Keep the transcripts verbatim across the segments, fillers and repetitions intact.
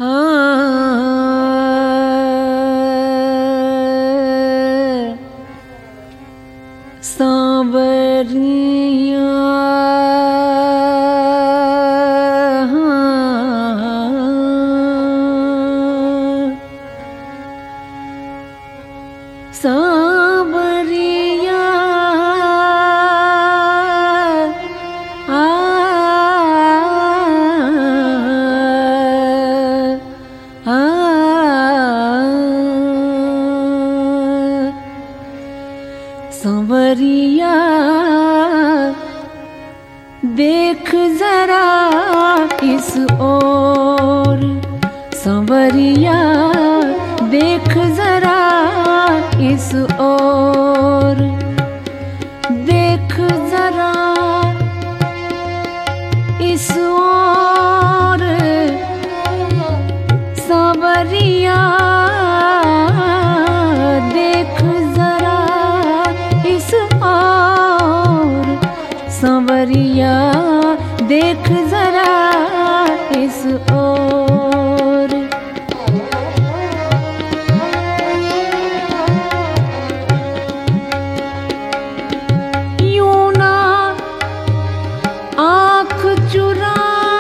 सांवरिया सांवरिया आ आ सांवरिया देख जरा इस ओर, सांवरिया देख जरा इस ओर, देख जरा इस ओर, सांवरिया देख जरा इस ओर, सांवरिया देख जरा इस ओर। यूं ना आँख चुरा,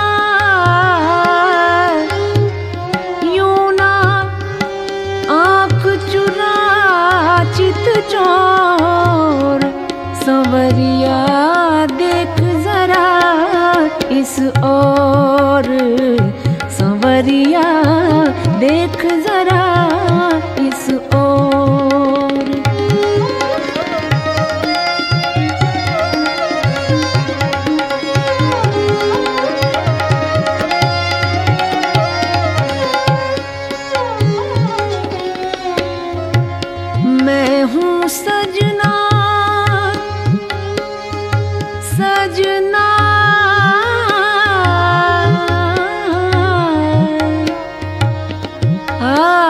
यूं ना आँख चुरा चित चोर, सांवरिया देख जरा इस ओर, सांवरिया देख जरा इस ओर। मैं हूँ सजना, सजना आ,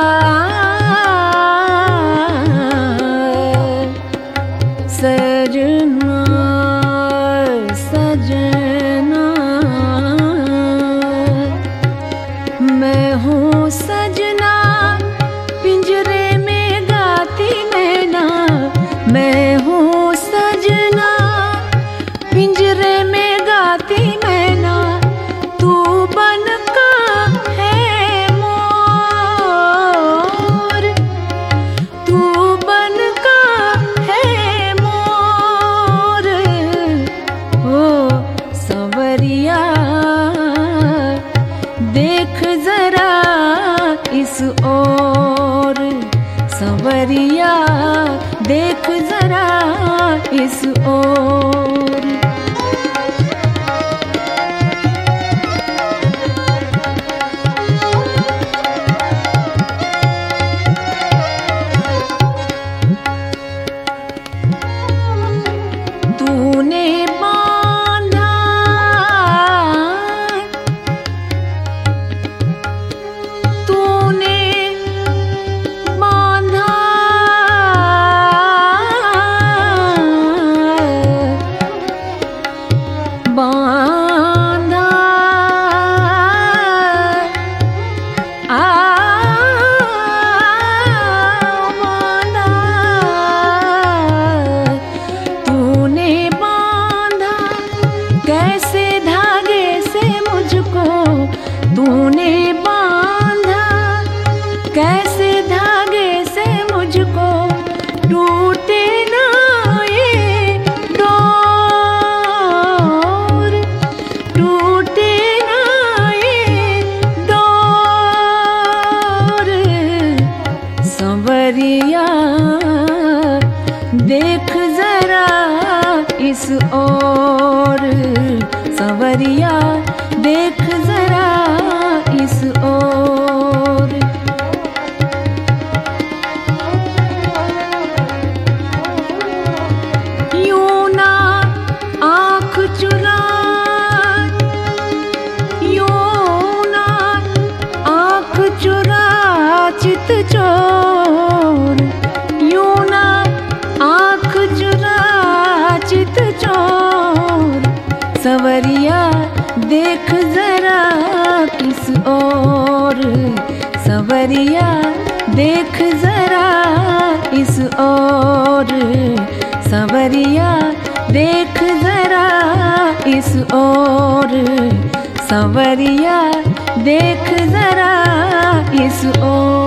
सजना सजना मैं हूँ सजना, पिंजरे में गाती मैना, मैं हूँ सजना, पिंजरे में गाती मैना, तू बन का है मोर, तू बन का है मोर, ओ सांवरिया देख जरा इस ओर, सांवरिया देख जरा इस ओर। तूने बांधा, तूने बांधा बांधा आ बांधा, तूने बांधा कैसे धागे से मुझको, तूने बांधा कैसे धागे से मुझको, टूटे ना ये डोर, टूटे ना ये डोर, सांवरिया देख जरा इस ओर, सांवरिया देख जरा इस ओर। यूं ना आँख चुरा, यूं ना आँख चुरा चित चोर, यूं ना आँख चुरा चित चोर, सवरिया देख जरा किस ओर, सवरिया देख जरा इस ओर, सवरिया देख जरा इस ओर, सवरिया देख जरा इस ओर।